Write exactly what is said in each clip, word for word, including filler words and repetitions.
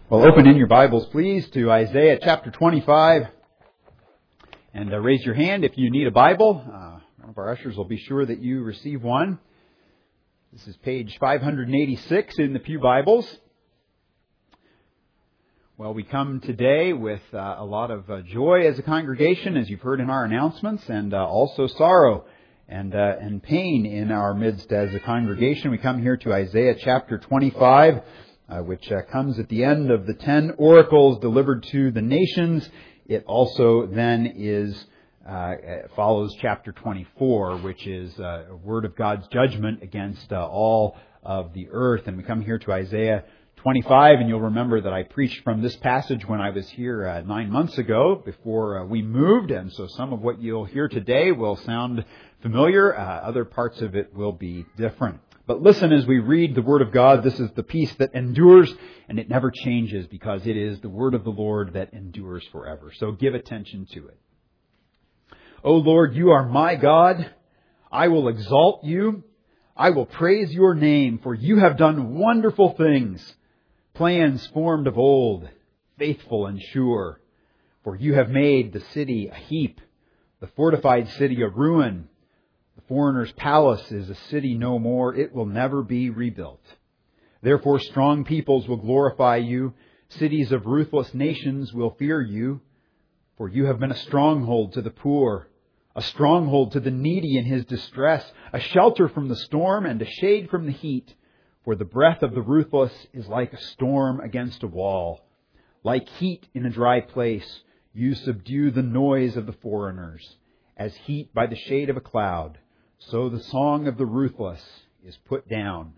Well, open in your Bibles, please, to Isaiah chapter twenty-five. And uh, raise your hand if you need a Bible. Uh, one of our ushers will be sure that you receive one. This is page five eighty-six in the Pew Bibles. Well, we come today with uh, a lot of uh, joy as a congregation, as you've heard in our announcements, and uh, also sorrow and uh, and pain in our midst as a congregation. We come here to Isaiah chapter twenty-five. Uh, which uh, comes at the end of the ten oracles delivered to the nations. It also then is uh, follows chapter twenty-four, which is uh, a word of God's judgment against uh, all of the earth. And we come here to Isaiah twenty-five, and you'll remember that I preached from this passage when I was here uh, nine months ago before uh, we moved, and so some of what you'll hear today will sound familiar. Uh, other parts of it will be different. But listen as we read the Word of God. This is the peace that endures, and it never changes because it is the Word of the Lord that endures forever. So give attention to it. O Lord, you are my God. I will exalt you. I will praise your name, for you have done wonderful things, plans formed of old, faithful and sure. For you have made the city a heap, the fortified city a ruin. The foreigner's palace is a city no more. It will never be rebuilt. Therefore, strong peoples will glorify you. Cities of ruthless nations will fear you. For you have been a stronghold to the poor, a stronghold to the needy in his distress, a shelter from the storm and a shade from the heat. For the breath of the ruthless is like a storm against a wall. Like heat in a dry place, you subdue the noise of the foreigners. As heat by the shade of a cloud, so the song of the ruthless is put down.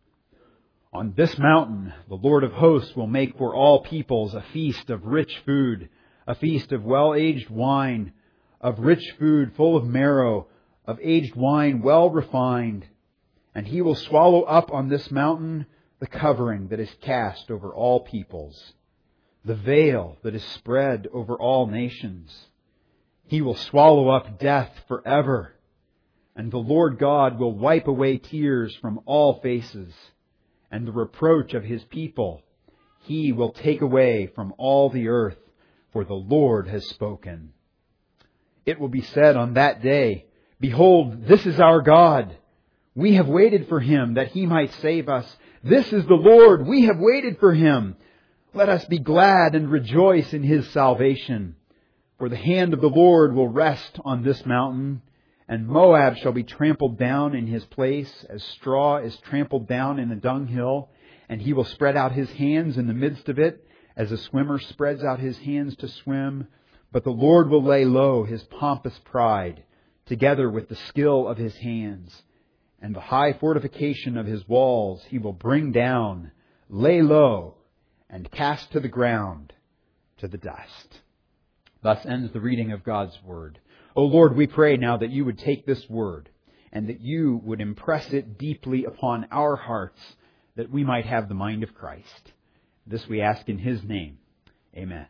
On this mountain, the Lord of hosts will make for all peoples a feast of rich food, a feast of well-aged wine, of rich food full of marrow, of aged wine well refined. And he will swallow up on this mountain the covering that is cast over all peoples, the veil that is spread over all nations. He will swallow up death forever. And the Lord God will wipe away tears from all faces, and the reproach of His people He will take away from all the earth, for the Lord has spoken. It will be said on that day, Behold, this is our God. We have waited for Him that He might save us. This is the Lord. We have waited for Him. Let us be glad and rejoice in His salvation. For the hand of the Lord will rest on this mountain, and Moab shall be trampled down in his place, as straw is trampled down in a dunghill. And he will spread out his hands in the midst of it, as a swimmer spreads out his hands to swim. But the Lord will lay low his pompous pride, together with the skill of his hands. And the high fortification of his walls he will bring down, lay low, and cast to the ground, to the dust. Thus ends the reading of God's Word. O Lord, we pray now that you would take this Word and that you would impress it deeply upon our hearts, that we might have the mind of Christ. This we ask in His name. Amen.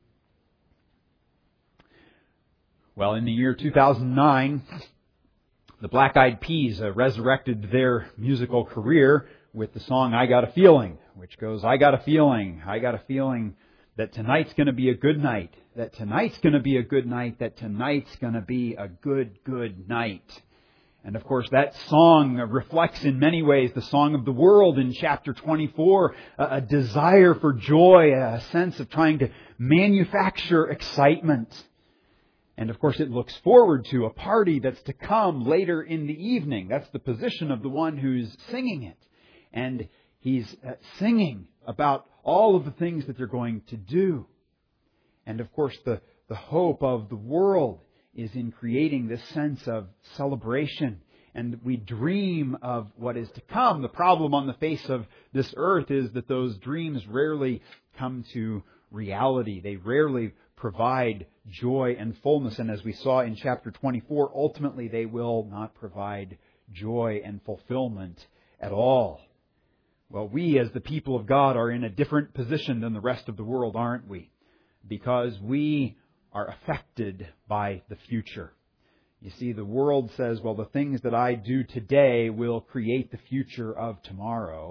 Well, in the year two thousand nine, the Black Eyed Peas uh, resurrected their musical career with the song I Got a Feeling, which goes, I got a feeling, I got a feeling that tonight's going to be a good night, that tonight's going to be a good night, that tonight's going to be a good, good night. And of course, that song reflects in many ways the song of the world in chapter twenty-four, a desire for joy, a sense of trying to manufacture excitement. And of course, it looks forward to a party that's to come later in the evening. That's the position of the one who's singing it. And he's singing about all of the things that they're going to do. And of course, the, the hope of the world is in creating this sense of celebration. And we dream of what is to come. The problem on the face of this earth is that those dreams rarely come to reality. They rarely provide joy and fullness. And as we saw in chapter twenty-four, ultimately they will not provide joy and fulfillment at all. Well, we as the people of God are in a different position than the rest of the world, aren't we? Because we are affected by the future. You see, the world says, well, the things that I do today will create the future of tomorrow.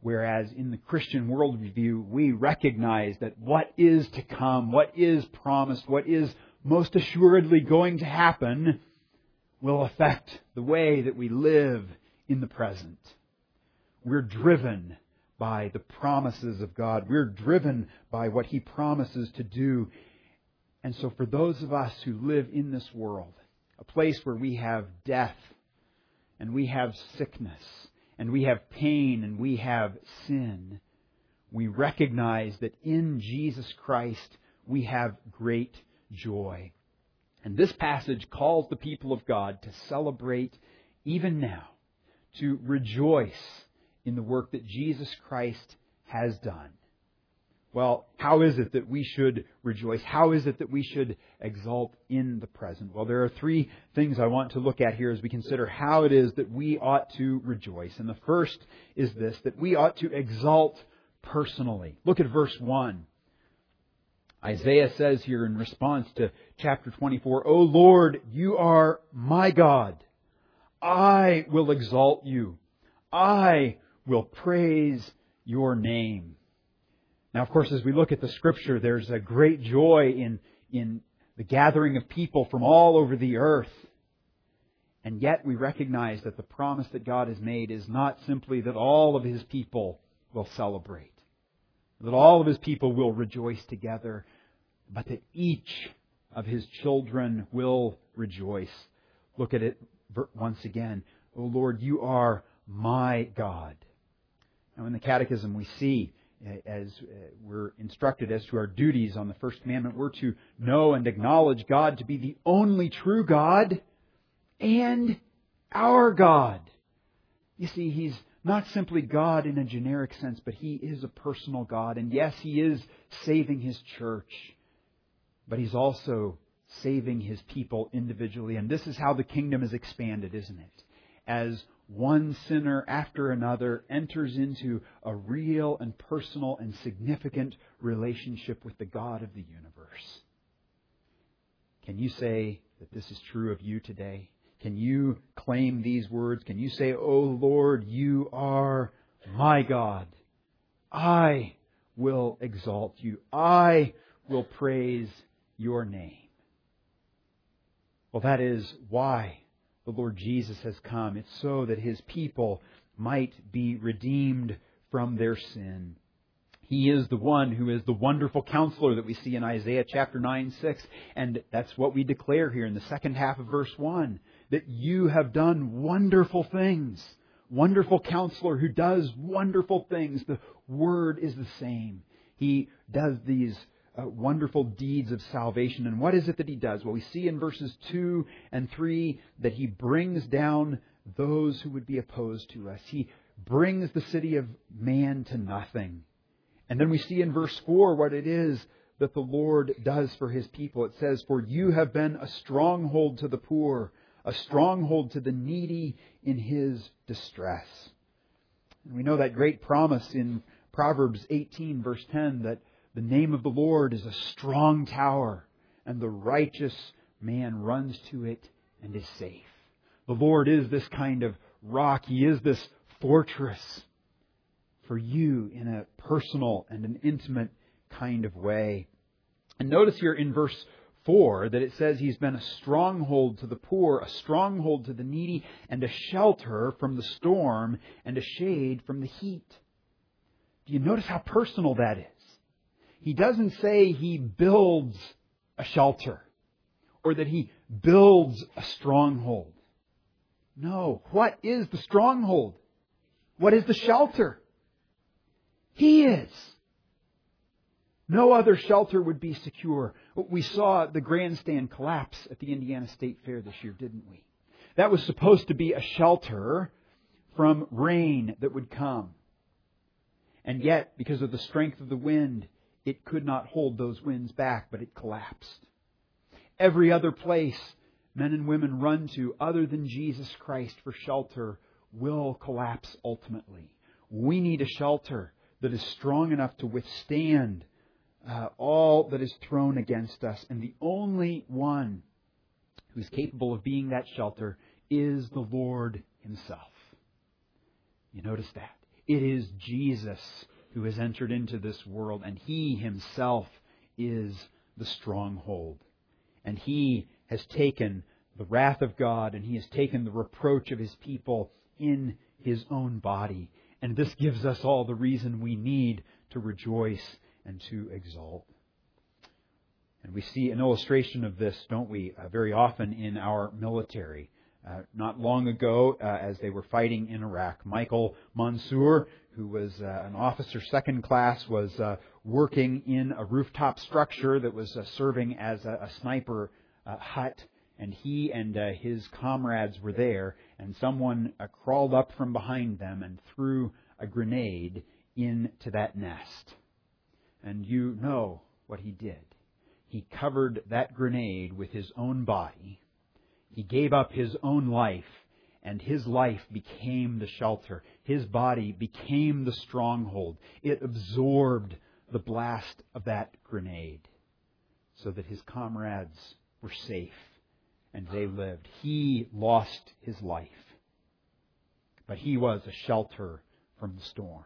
Whereas in the Christian worldview, we recognize that what is to come, what is promised, what is most assuredly going to happen will affect the way that we live in the present. We're driven by the promises of God. We're driven by what He promises to do. And so for those of us who live in this world, a place where we have death, and we have sickness, and we have pain, and we have sin, we recognize that in Jesus Christ we have great joy. And this passage calls the people of God to celebrate even now, to rejoice in the work that Jesus Christ has done. Well, how is it that we should rejoice? How is it that we should exult in the present? Well, there are three things I want to look at here as we consider how it is that we ought to rejoice. And the first is this, that we ought to exult personally. Look at verse one. Isaiah says here in response to chapter twenty-four, "O Lord, you are my God. I will exalt you. I will praise your name." Now, of course, as we look at the Scripture, there's a great joy in, in the gathering of people from all over the earth. And yet we recognize that the promise that God has made is not simply that all of His people will celebrate, that all of His people will rejoice together, but that each of His children will rejoice. Look at it once again. "O Lord, you are my God." Now, in the Catechism we see, as we're instructed as to our duties on the First Commandment, we're to know and acknowledge God to be the only true God and our God. You see, He's not simply God in a generic sense, but He is a personal God. And yes, He is saving His church, but He's also saving His people individually. And this is how the kingdom is expanded, isn't it? As one sinner after another enters into a real and personal and significant relationship with the God of the universe. Can you say that this is true of you today? Can you claim these words? Can you say, "O Lord, you are my God. I will exalt you. I will praise your name"? Well, that is why the Lord Jesus has come. It's so that His people might be redeemed from their sin. He is the one who is the wonderful counselor that we see in Isaiah chapter nine, six. And that's what we declare here in the second half of verse one. That you have done wonderful things. Wonderful counselor who does wonderful things. The word is the same. He does these Uh, wonderful deeds of salvation. And what is it that He does? Well, we see in verses two and three that He brings down those who would be opposed to us. He brings the city of man to nothing. And then we see in verse four what it is that the Lord does for His people. It says, "For you have been a stronghold to the poor, a stronghold to the needy in his distress." And we know that great promise in Proverbs eighteen, verse ten, that the name of the Lord is a strong tower, and the righteous man runs to it and is safe. The Lord is this kind of rock. He is this fortress for you in a personal and an intimate kind of way. And notice here in verse four that it says He's been a stronghold to the poor, a stronghold to the needy, and a shelter from the storm, and a shade from the heat. Do you notice how personal that is? He doesn't say He builds a shelter or that He builds a stronghold. No. What is the stronghold? What is the shelter? He is. No other shelter would be secure. We saw the grandstand collapse at the Indiana State Fair this year, didn't we? That was supposed to be a shelter from rain that would come. And yet, because of the strength of the wind, it could not hold those winds back, but it collapsed. Every other place men and women run to other than Jesus Christ for shelter will collapse ultimately. We need a shelter that is strong enough to withstand uh, all that is thrown against us. And the only one who is capable of being that shelter is the Lord Himself. You notice that? It is Jesus who has entered into this world, and He Himself is the stronghold. And He has taken the wrath of God, and He has taken the reproach of His people in His own body. And this gives us all the reason we need to rejoice and to exult. And we see an illustration of this, don't we, uh, very often in our military. Uh, not long ago, uh, as they were fighting in Iraq, Michael Mansour, who was uh, an officer second class, was uh, working in a rooftop structure that was uh, serving as a, a sniper uh, hut. And he and uh, his comrades were there, and someone uh, crawled up from behind them and threw a grenade into that nest. And you know what he did. He covered that grenade with his own body. He gave up his own life, and his life became the shelter. His body became the stronghold. It absorbed the blast of that grenade so that his comrades were safe and they lived. He lost his life, but he was a shelter from the storm.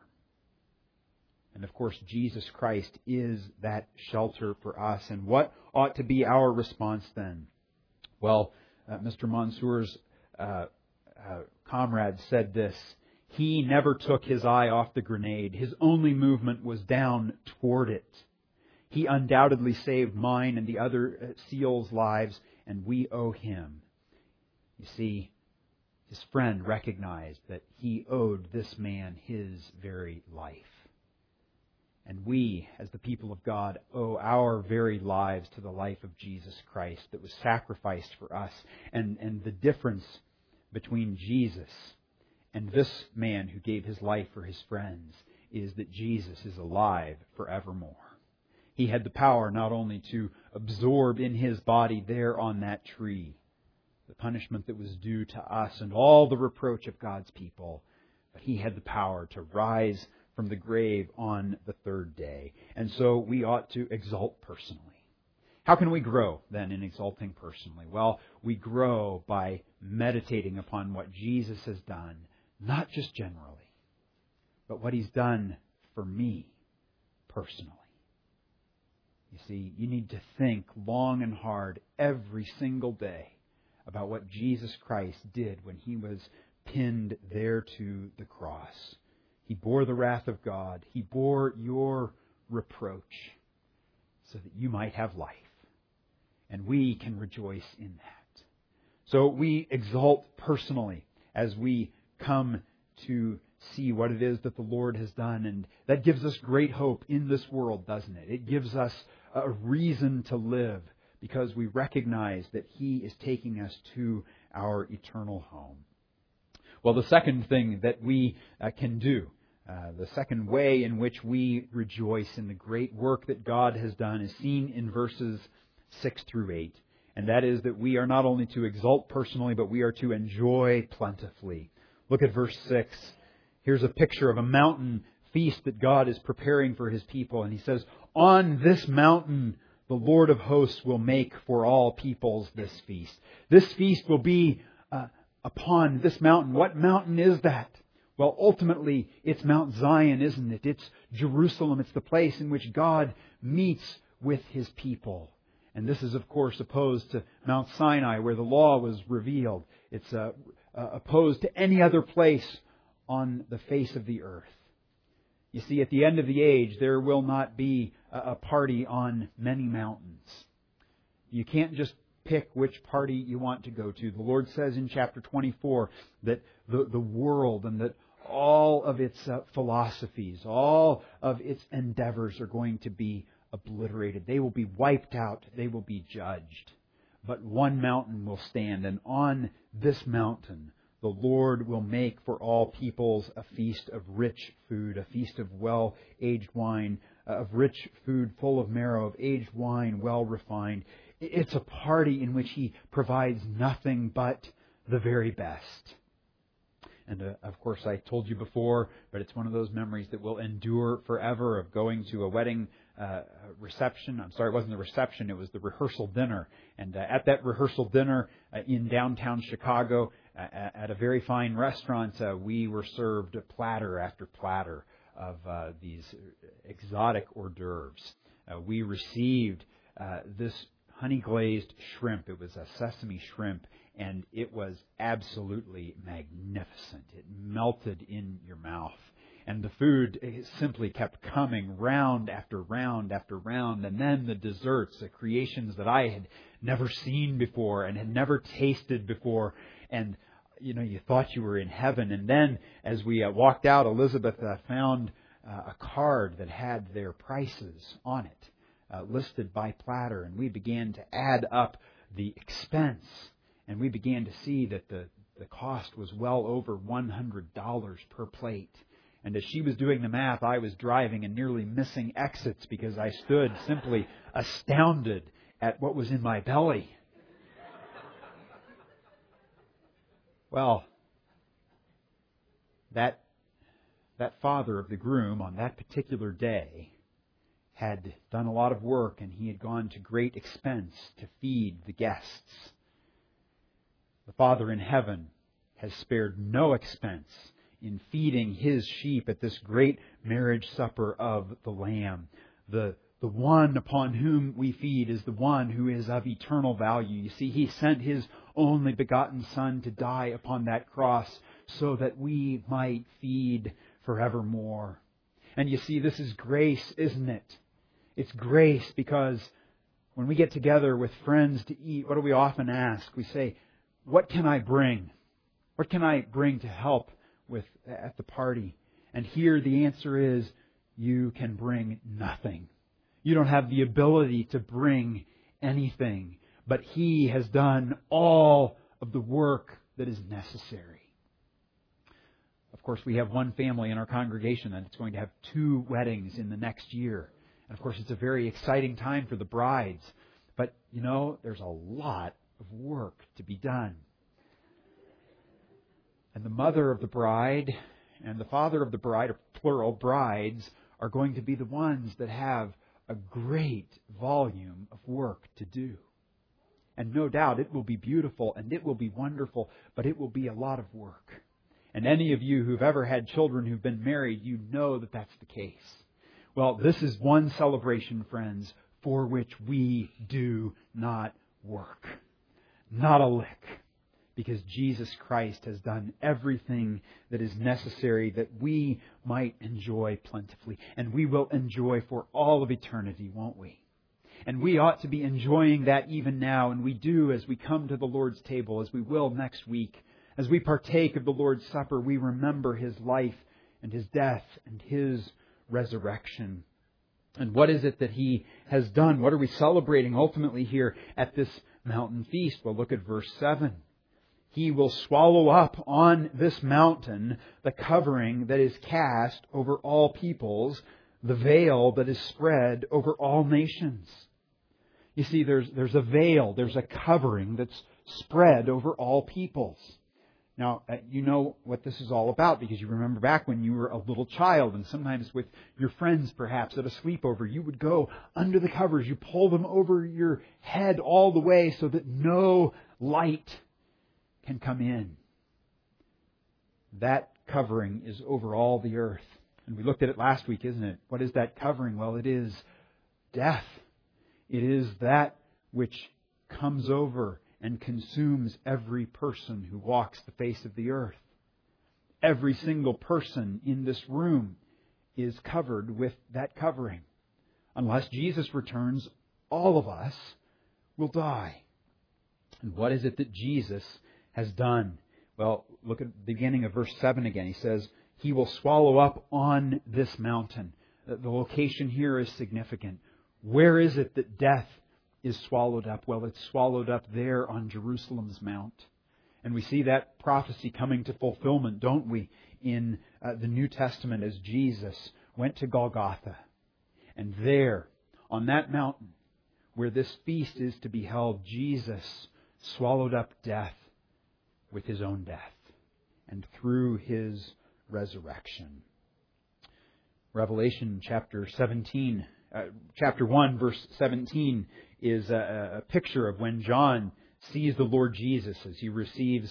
And of course, Jesus Christ is that shelter for us. And what ought to be our response then? Well, uh, Mister Mansour's uh, uh, comrade said this: he never took his eye off the grenade. His only movement was down toward it. He undoubtedly saved mine and the other SEALs' lives, and we owe him. You see, his friend recognized that he owed this man his very life. And we, as the people of God, owe our very lives to the life of Jesus Christ that was sacrificed for us. And, and the difference between Jesus and this man who gave his life for his friends is that Jesus is alive forevermore. He had the power not only to absorb in His body there on that tree the punishment that was due to us and all the reproach of God's people, but He had the power to rise from the grave on the third day. And so we ought to exult personally. How can we grow then in exulting personally? Well, we grow by meditating upon what Jesus has done, not just generally, but what He's done for me personally. You see, you need to think long and hard every single day about what Jesus Christ did when He was pinned there to the cross. He bore the wrath of God. He bore your reproach so that you might have life. And we can rejoice in that. So we exult personally as we come to see what it is that the Lord has done. And that gives us great hope in this world, doesn't it? It gives us a reason to live because we recognize that He is taking us to our eternal home. Well, the second thing that we uh, can do, uh, the second way in which we rejoice in the great work that God has done is seen in verses six through eight. And that is that we are not only to exult personally, but we are to enjoy plentifully. Look at verse six. Here's a picture of a mountain feast that God is preparing for His people. And He says, "On this mountain the Lord of hosts will make for all peoples this feast." This feast will be uh, upon this mountain. What mountain is that? Well, ultimately, it's Mount Zion, isn't it? It's Jerusalem. It's the place in which God meets with His people. And this is, of course, opposed to Mount Sinai, where the law was revealed. It's uh, uh, opposed to any other place on the face of the earth. You see, at the end of the age, there will not be a party on many mountains. You can't just pick which party you want to go to. The Lord says in chapter twenty-four that the, the world and that all of its uh, philosophies, all of its endeavors are going to be obliterated. They will be wiped out. They will be judged. But one mountain will stand, and on this mountain the Lord will make for all peoples a feast of rich food, a feast of well-aged wine, of rich food full of marrow, of aged wine well refined. It's a party in which He provides nothing but the very best. And uh, of course, I told you before, but it's one of those memories that will endure forever of going to a wedding uh, reception. I'm sorry, it wasn't the reception, it was the rehearsal dinner. And uh, at that rehearsal dinner uh, in downtown Chicago, at a very fine restaurant, uh, we were served platter after platter of uh, these exotic hors d'oeuvres. Uh, we received uh, this honey-glazed shrimp. It was a sesame shrimp, and it was absolutely magnificent. It melted in your mouth. And the food simply kept coming round after round after round. And then the desserts, the creations that I had never seen before and had never tasted before. And, you know, you thought you were in heaven. And then as we uh, walked out, Elizabeth uh, found uh, a card that had their prices on it, uh, listed by platter. And we began to add up the expense. And we began to see that the, the cost was well over one hundred dollars per plate. And as she was doing the math, I was driving and nearly missing exits because I stood simply astounded at what was in my belly. Well, that that father of the groom on that particular day had done a lot of work, and he had gone to great expense to feed the guests. The Father in heaven has spared no expense in feeding His sheep at this great marriage supper of the Lamb. The, the one upon whom we feed is the one who is of eternal value. You see, He sent His only begotten Son to die upon that cross so that we might feed forevermore. And you see, this is grace, isn't it? It's grace because when we get together with friends to eat, what do we often ask? We say, what can I bring? What can I bring to help with at the party? And here the answer is, you can bring nothing. You don't have the ability to bring anything, but He has done all of the work that is necessary. Of course, we have one family in our congregation that's going to have two weddings in the next year. And of course, it's a very exciting time for the brides. But, you know, there's a lot of work to be done. And the mother of the bride and the father of the bride, or plural, brides, are going to be the ones that have a great volume of work to do. And no doubt it will be beautiful and it will be wonderful, but it will be a lot of work. And any of you who've ever had children who've been married, you know that that's the case. Well, this is one celebration, friends, for which we do not work. Not a lick. Because Jesus Christ has done everything that is necessary that we might enjoy plentifully. And we will enjoy for all of eternity, won't we? And we ought to be enjoying that even now. And we do as we come to the Lord's table, as we will next week. As we partake of the Lord's Supper, we remember His life and His death and His resurrection. And what is it that He has done? What are we celebrating ultimately here at this mountain feast? Well, look at verse seven. He will swallow up on this mountain the covering that is cast over all peoples, the veil that is spread over all nations. You see, there's, there's a veil, there's a covering that's spread over all peoples. Now, you know what this is all about because you remember back when you were a little child and sometimes with your friends perhaps at a sleepover, you would go under the covers, you pull them over your head all the way so that no light can come in. That covering is over all the earth. And we looked at it last week, isn't it? What is that covering? Well, it is death. It is that which comes over and consumes every person who walks the face of the earth. Every single person in this room is covered with that covering. Unless Jesus returns, all of us will die. And what is it that Jesus has done? Well, look at the beginning of verse seven again. He says, He will swallow up on this mountain. The location here is significant. Where is it that death is swallowed up? Well, it's swallowed up there on Jerusalem's mount. And we see that prophecy coming to fulfillment, don't we, in uh, the New Testament as Jesus went to Golgotha. And there, on that mountain, where this feast is to be held, Jesus swallowed up death with His own death and through His resurrection. Revelation chapter seventeen, uh, chapter one, verse seventeen is a, a picture of when John sees the Lord Jesus as He receives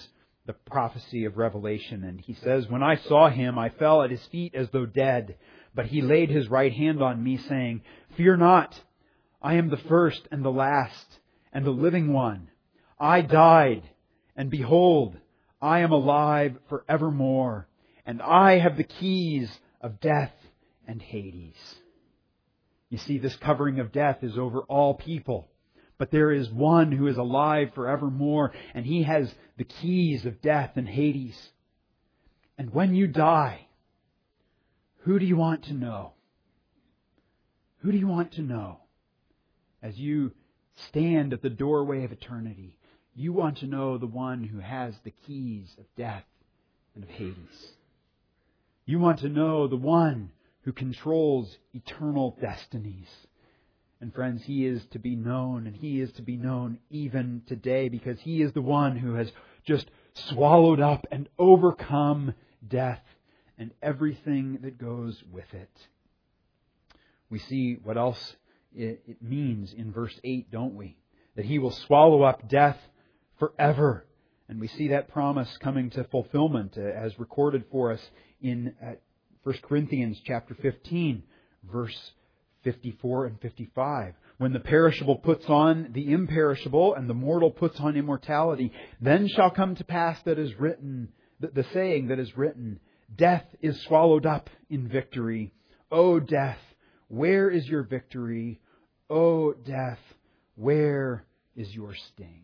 the prophecy of Revelation. And he says, "When I saw him, I fell at his feet as though dead. But he laid his right hand on me, saying, 'Fear not, I am the first and the last and the living one. I died, and behold, I am alive forevermore, and I have the keys of death and Hades.'" You see, this covering of death is over all people. But there is one who is alive forevermore, and He has the keys of death and Hades. And when you die, who do you want to know? Who do you want to know? As you stand at the doorway of eternity, you want to know the one who has the keys of death and of Hades. You want to know the one who controls eternal destinies. And friends, He is to be known, and He is to be known even today, because He is the one who has just swallowed up and overcome death and everything that goes with it. We see what else it means in verse eight, don't we? That He will swallow up death forever. And we see that promise coming to fulfillment as recorded for us in First Corinthians chapter fifteen, verse fifty-four and fifty-five. "When the perishable puts on the imperishable, and the mortal puts on immortality, then shall come to pass that is written, the saying that is written, 'Death is swallowed up in victory. O death, where is your victory? O death, where is your sting?'"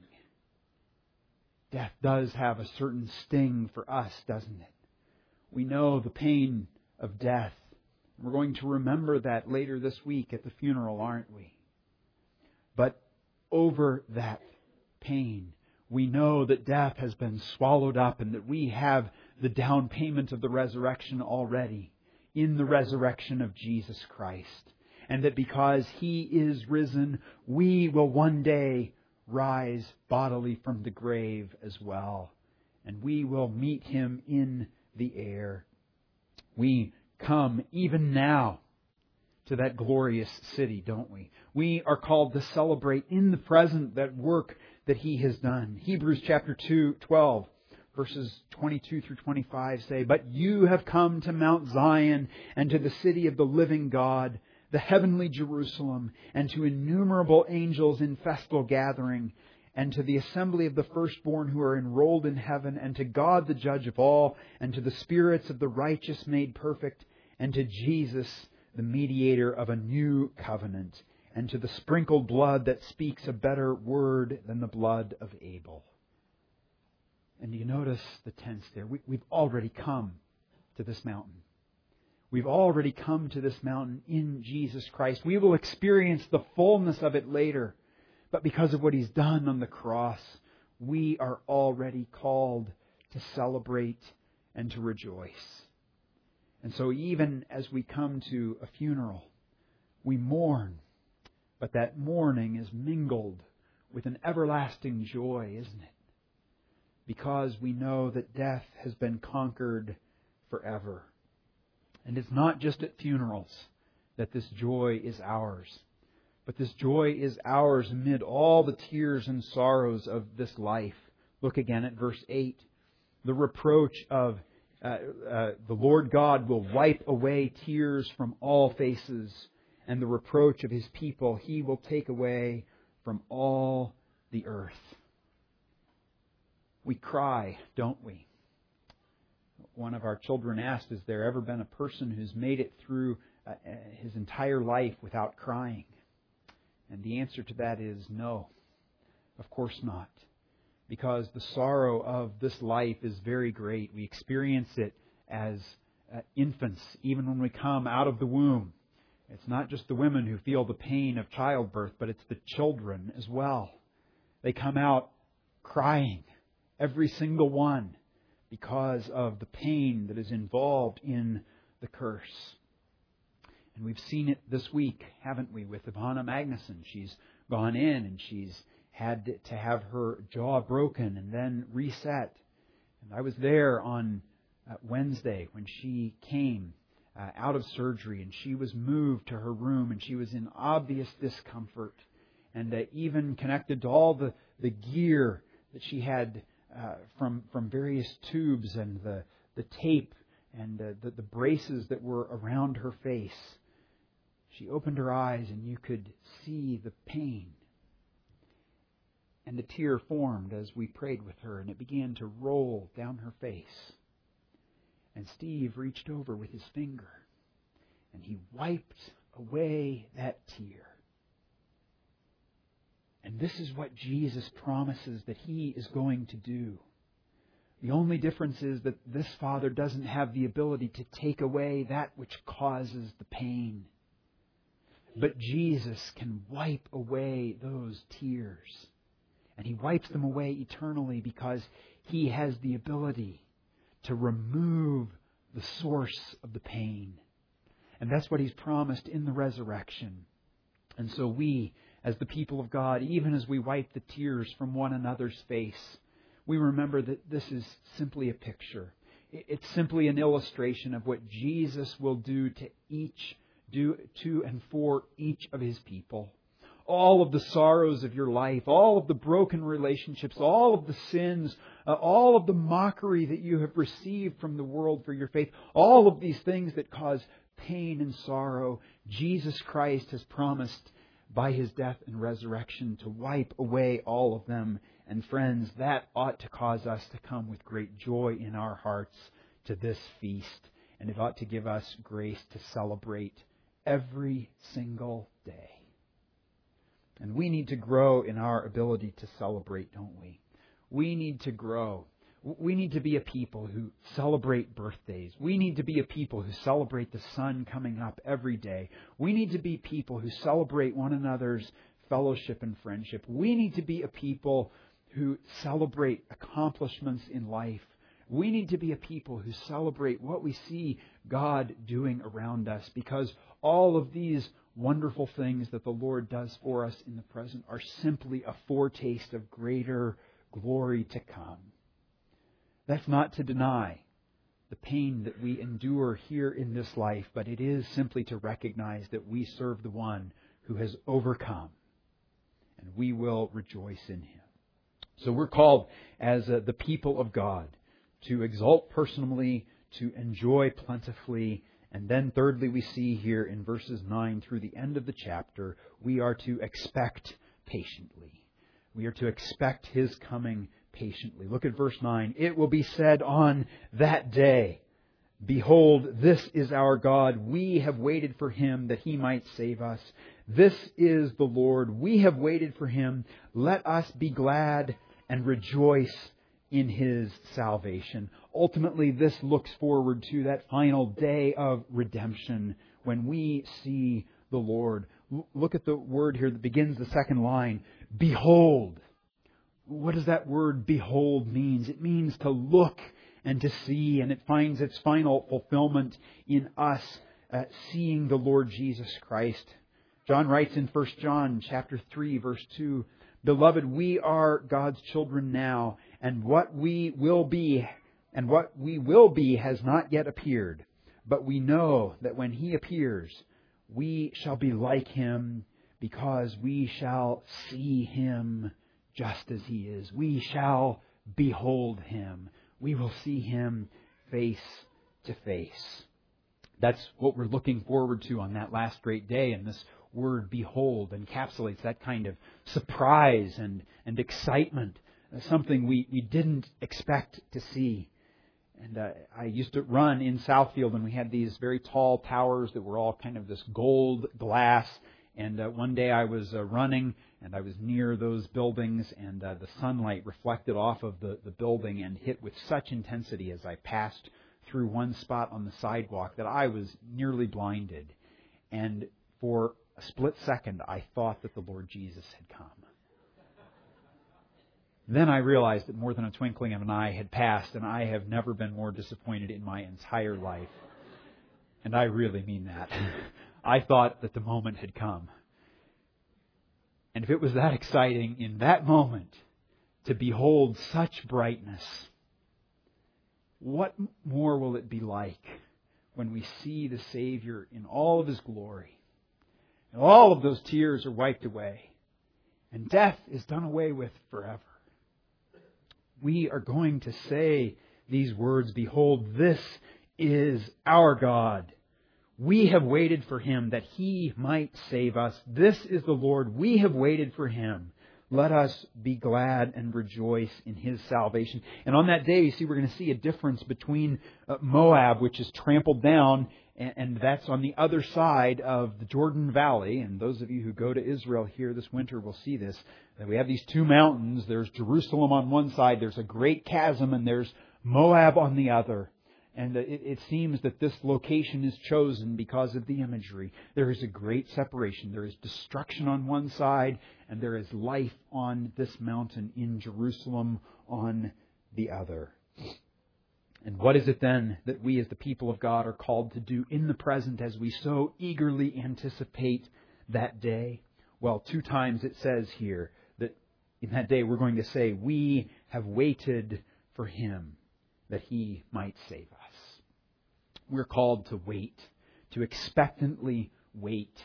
Death does have a certain sting for us, doesn't it? We know the pain of death. We're going to remember that later this week at the funeral, aren't we? But over that pain, we know that death has been swallowed up, and that we have the down payment of the resurrection already in the resurrection of Jesus Christ. And that because He is risen, we will one day rise bodily from the grave as well. And we will meet Him in the air. We come even now to that glorious city, don't we? We are called to celebrate in the present that work that He has done. Hebrews chapter two, twelve, verses twenty-two through twenty-five say, "But you have come to Mount Zion, and to the city of the living God, the heavenly Jerusalem, and to innumerable angels in festal gathering, and to the assembly of the firstborn who are enrolled in heaven, and to God the judge of all, and to the spirits of the righteous made perfect, and to Jesus, the mediator of a new covenant, and to the sprinkled blood that speaks a better word than the blood of Abel." And you notice the tense there. We, we've already come to this mountain. We've already come to this mountain in Jesus Christ. We will experience the fullness of it later. But because of what He's done on the cross, we are already called to celebrate and to rejoice. And so even as we come to a funeral, we mourn. But that mourning is mingled with an everlasting joy, isn't it? Because we know that death has been conquered forever. And it's not just at funerals that this joy is ours. But this joy is ours amid all the tears and sorrows of this life. Look again at verse eight. The reproach of uh, uh, the Lord God will wipe away tears from all faces, and the reproach of His people He will take away from all the earth. We cry, don't we? One of our children asked, has there ever been a person who's made it through uh, his entire life without crying? And the answer to that is no, of course not. Because the sorrow of this life is very great. We experience it as uh, infants, even when we come out of the womb. It's not just the women who feel the pain of childbirth, but it's the children as well. They come out crying, every single one, because of the pain that is involved in the curse. And we've seen it this week, haven't we, with Ivana Magnuson. She's gone in and she's had to have her jaw broken and then reset. And I was there on uh, Wednesday when she came uh, out of surgery, and she was moved to her room, and she was in obvious discomfort, and uh, even connected to all the, the gear that she had uh, from from various tubes and the, the tape and uh, the, the braces that were around her face. She opened her eyes and you could see the pain. And a tear formed as we prayed with her, and it began to roll down her face. And Steve reached over with his finger, and he wiped away that tear. And this is what Jesus promises that He is going to do. The only difference is that this Father doesn't have the ability to take away that which causes the pain. But Jesus can wipe away those tears. And He wipes them away eternally because He has the ability to remove the source of the pain. And that's what He's promised in the resurrection. And so we, as the people of God, even as we wipe the tears from one another's face, we remember that this is simply a picture. It's simply an illustration of what Jesus will do to each, do to and for each of His people. All of the sorrows of your life, all of the broken relationships, all of the sins, uh, all of the mockery that you have received from the world for your faith, all of these things that cause pain and sorrow, Jesus Christ has promised by His death and resurrection to wipe away all of them. And friends, that ought to cause us to come with great joy in our hearts to this feast. And it ought to give us grace to celebrate every single day. And we need to grow in our ability to celebrate, don't we? We need to grow. We need to be a people who celebrate birthdays. We need to be a people who celebrate the sun coming up every day. We need to be people who celebrate one another's fellowship and friendship. We need to be a people who celebrate accomplishments in life. We need to be a people who celebrate what we see God doing around us, because all of these wonderful things that the Lord does for us in the present are simply a foretaste of greater glory to come. That's not to deny the pain that we endure here in this life, but it is simply to recognize that we serve the one who has overcome, and we will rejoice in Him. So we're called as uh, the people of God to exalt personally, to enjoy plentifully, and then thirdly, we see here in verses nine through the end of the chapter, we are to expect patiently. We are to expect His coming patiently. Look at verse nine. It will be said on that day, "Behold, this is our God. We have waited for Him that He might save us. This is the Lord. We have waited for Him. Let us be glad and rejoice in His salvation." Ultimately, this looks forward to that final day of redemption when we see the Lord. Look at the word here that begins the second line. Behold. What does that word behold mean? It means to look and to see, and it finds its final fulfillment in us uh, seeing the Lord Jesus Christ. John writes in First John chapter three, verse two, "Beloved, we are God's children now, and what we will be, and what we will be has not yet appeared. But we know that when He appears, we shall be like Him, because we shall see Him just as He is." We shall behold Him. We will see Him face to face. That's what we're looking forward to on that last great day. And this word behold encapsulates that kind of surprise and, and excitement, something we, we didn't expect to see. And uh, I used to run in Southfield, and we had these very tall towers that were all kind of this gold glass. And uh, one day I was uh, running, and I was near those buildings, and uh, the sunlight reflected off of the, the building and hit with such intensity as I passed through one spot on the sidewalk that I was nearly blinded. And for a split second, I thought that the Lord Jesus had come. Then I realized that more than a twinkling of an eye had passed, and I have never been more disappointed in my entire life. And I really mean that. I thought that the moment had come. And if it was that exciting in that moment to behold such brightness, what more will it be like when we see the Savior in all of His glory? And all of those tears are wiped away, and death is done away with forever. we are going to say these words, "Behold, this is our God. We have waited for Him that He might save us. This is the Lord. We have waited for Him. Let us be glad and rejoice in His salvation." And on that day, you see, we're going to see a difference between Moab, which is trampled down, and that's on the other side of the Jordan Valley. And those of you who go to Israel here this winter will see this. That we have these two mountains. There's Jerusalem on one side. There's a great chasm, and there's Moab on the other. And it, it seems that this location is chosen because of the imagery. There is a great separation. There is destruction on one side, and there is life on this mountain in Jerusalem on the other. And what is it then that we as the people of God are called to do in the present as we so eagerly anticipate that day? Well, two times it says here that in that day we're going to say, "We have waited for Him that He might save us." We're called to wait, to expectantly wait.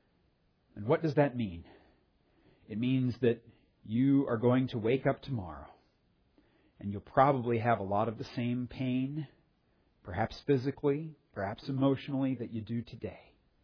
And what does that mean? It means that you are going to wake up tomorrow and you'll probably have a lot of the same pain, perhaps physically, perhaps emotionally, that you do today.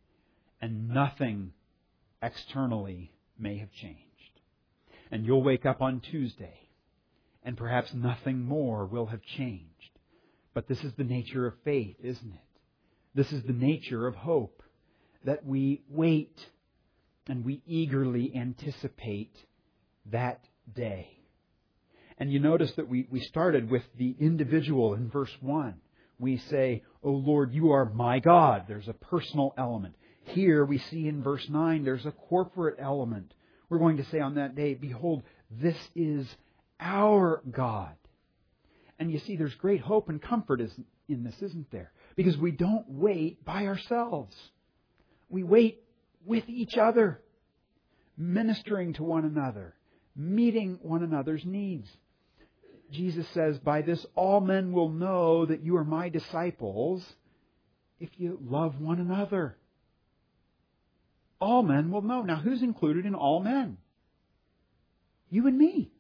And nothing externally may have changed. And you'll wake up on Tuesday and perhaps nothing more will have changed. But this is the nature of faith, isn't it? This is the nature of hope, that we wait and we eagerly anticipate that day. And you notice that we, we started with the individual in verse one. We say, "O Lord, you are my God." There's a personal element. Here we see in verse nine, there's a corporate element. We're going to say on that day, "Behold, this is our God." And you see, there's great hope and comfort in this, isn't there? Because we don't wait by ourselves. We wait with each other, ministering to one another, meeting one another's needs. Jesus says, "By this all men will know that you are my disciples if you love one another." All men will know. Now, who's included in all men? You and me.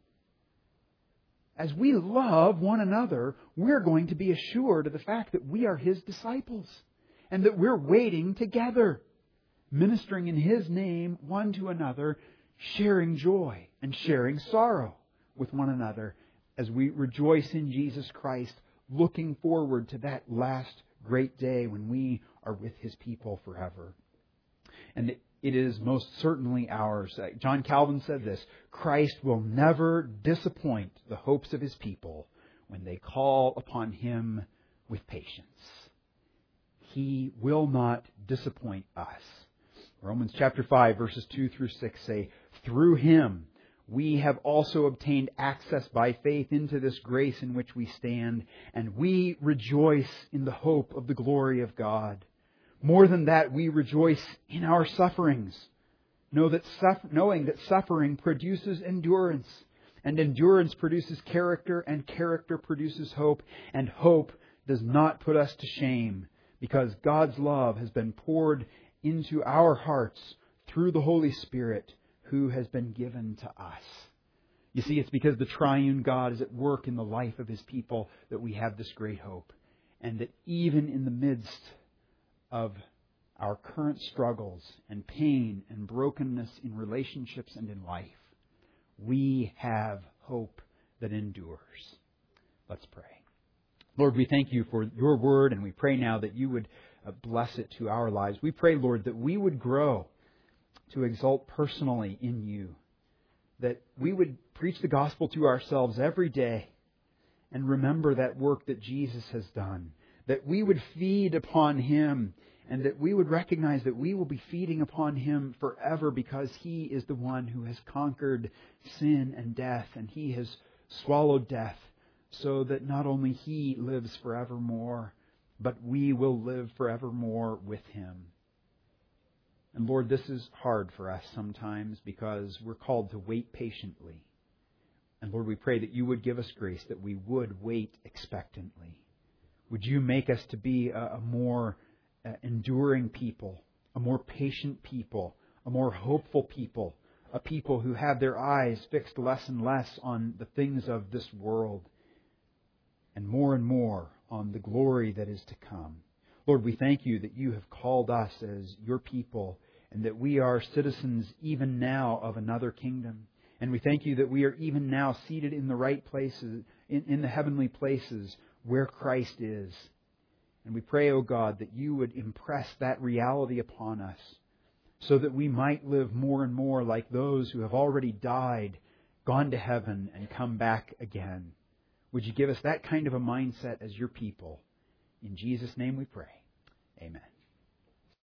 As we love one another, we're going to be assured of the fact that we are His disciples and that we're waiting together, ministering in His name one to another, sharing joy and sharing sorrow with one another as we rejoice in Jesus Christ, looking forward to that last great day when we are with His people forever. And it is most certainly ours. John Calvin said this: "Christ will never disappoint the hopes of His people when they call upon Him with patience." He will not disappoint us. Romans chapter five, verses two through six say, "Through Him we have also obtained access by faith into this grace in which we stand, and we rejoice in the hope of the glory of God. More than that, we rejoice in our sufferings, know that suffer- knowing that suffering produces endurance, and endurance produces character, and character produces hope, and hope does not put us to shame, because God's love has been poured into our hearts through the Holy Spirit who has been given to us." You see, it's because the triune God is at work in the life of His people that we have this great hope, and that even in the midst of our current struggles and pain and brokenness in relationships and in life, we have hope that endures. Let's pray. Lord, we thank You for Your Word, and we pray now that You would bless it to our lives. We pray, Lord, that we would grow to exult personally in You, that we would preach the gospel to ourselves every day and remember that work that Jesus has done, that we would feed upon Him, and that we would recognize that we will be feeding upon Him forever because He is the one who has conquered sin and death, and He has swallowed death, so that not only He lives forevermore, but we will live forevermore with Him. And Lord, this is hard for us sometimes because we're called to wait patiently. And Lord, we pray that You would give us grace, that we would wait expectantly. Would You make us to be a, a more uh, enduring people, a more patient people, a more hopeful people, a people who have their eyes fixed less and less on the things of this world and more and more on the glory that is to come. Lord, we thank You that You have called us as Your people and that we are citizens even now of another kingdom. And we thank You that we are even now seated in the right places, in, in the heavenly places where Christ is. And we pray, O God, that You would impress that reality upon us so that we might live more and more like those who have already died, gone to heaven, and come back again. Would You give us that kind of a mindset as Your people? In Jesus' name we pray. Amen.